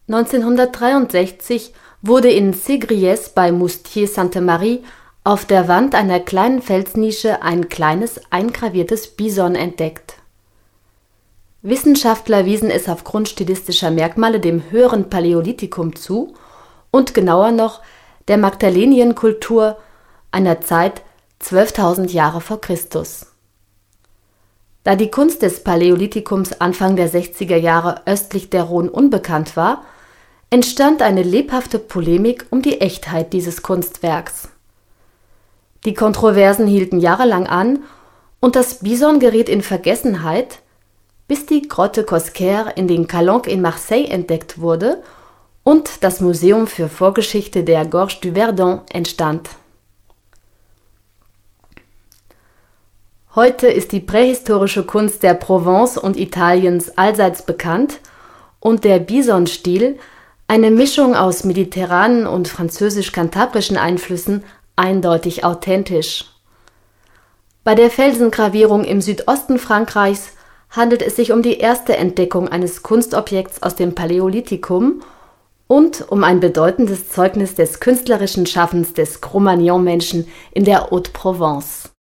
1963 wurde in Ségriès bei Moustiers-Sainte-Marie auf der Wand einer kleinen Felsnische ein kleines eingraviertes Bison entdeckt. Wissenschaftler wiesen es aufgrund stilistischer Merkmale dem höheren Paläolithikum zu und genauer noch der Magdalénienkultur, einer Zeit 12.000 Jahre vor Christus. Da die Kunst des Paläolithikums Anfang der 60er Jahre östlich der Rhone unbekannt war, entstand eine lebhafte Polemik um die Echtheit dieses Kunstwerks. Die Kontroversen hielten jahrelang an und das Bison geriet in Vergessenheit, bis die Grotte Cosquer in den Calanques in Marseille entdeckt wurde und das Museum für Vorgeschichte der Gorge du Verdon entstand. Heute ist die prähistorische Kunst der Provence und Italiens allseits bekannt und der Bison-Stil, eine Mischung aus mediterranen und französisch-kantabrischen Einflüssen, eindeutig authentisch. Bei der Felsengravierung im Südosten Frankreichs handelt es sich um die erste Entdeckung eines Kunstobjekts aus dem Paläolithikum und um ein bedeutendes Zeugnis des künstlerischen Schaffens des Cro-Magnon-Menschen in der Haute-Provence.